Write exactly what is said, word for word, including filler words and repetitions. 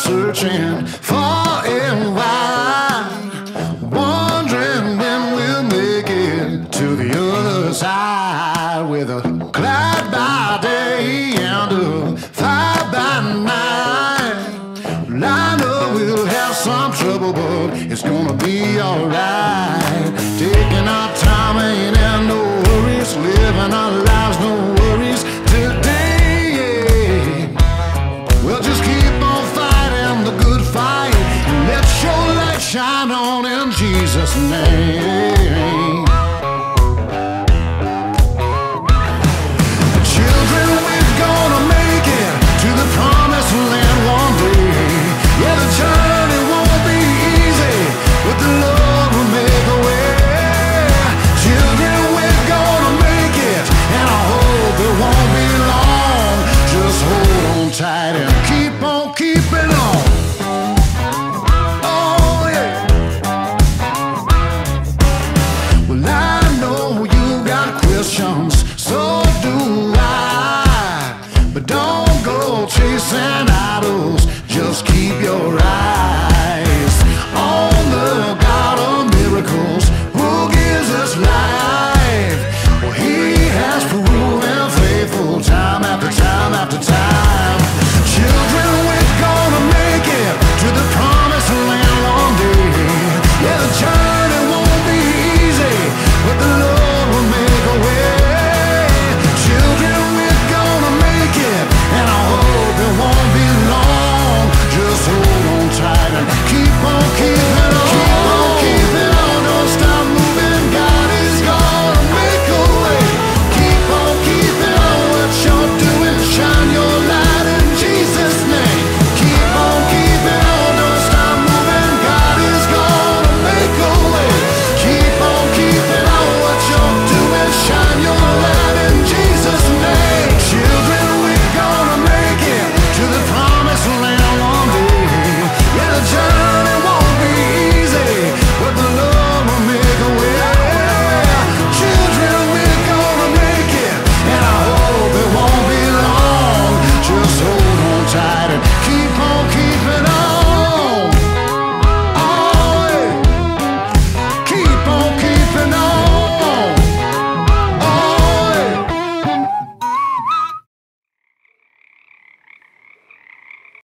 searching far and wide, wondering when we'll make it to the other side with a cloud by day and a fire by night. Well, I know we'll have some trouble, but it's gonna be alright. Taking our time, ain't in no worries, living our lives, no worries today. Well, just keep on fighting the good fight and let your light shine on in Jesus' name.